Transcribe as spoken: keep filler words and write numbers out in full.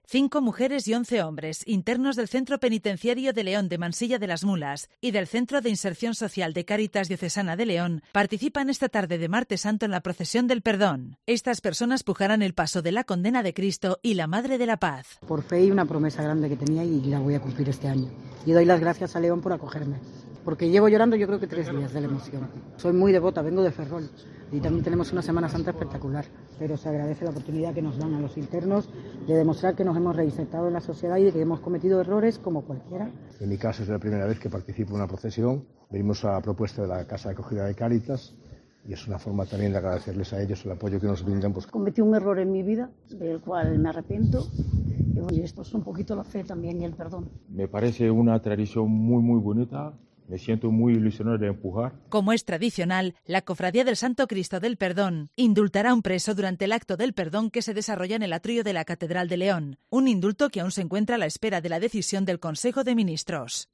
Cinco mujeres y once hombres, internos del Centro Penitenciario de León de Mansilla de las Mulas y del Centro de Inserción Social de Cáritas Diocesana de León, participan esta tarde de Martes Santo en la Procesión del Perdón. Estas personas pujarán el paso de la condena de Cristo y la Madre de la Paz. Por fe y una promesa grande que tenía y la voy a cumplir este año. Y doy las gracias a León por acogerme, porque llevo llorando yo creo que tres días de la emoción. Soy muy devota, vengo de Ferrol y también tenemos una Semana Santa espectacular, pero se agradece la oportunidad que nos dan a los internos de demostrar que nos hemos reinsertado en la sociedad y de que hemos cometido errores como cualquiera. En mi caso es la primera vez que participo en una procesión. Venimos a la propuesta de la Casa de Acogida de Cáritas y es una forma también de agradecerles a ellos el apoyo que nos brindan. Pues... Cometí un error en mi vida, del cual me arrepiento. Y bueno, esto es un poquito la fe también y el perdón. Me parece una tradición muy, muy bonita. Me siento muy ilusionado de empujar. Como es tradicional, la Cofradía del Santo Cristo del Perdón indultará a un preso durante el acto del perdón que se desarrolla en el atrio de la Catedral de León. Un indulto que aún se encuentra a la espera de la decisión del Consejo de Ministros.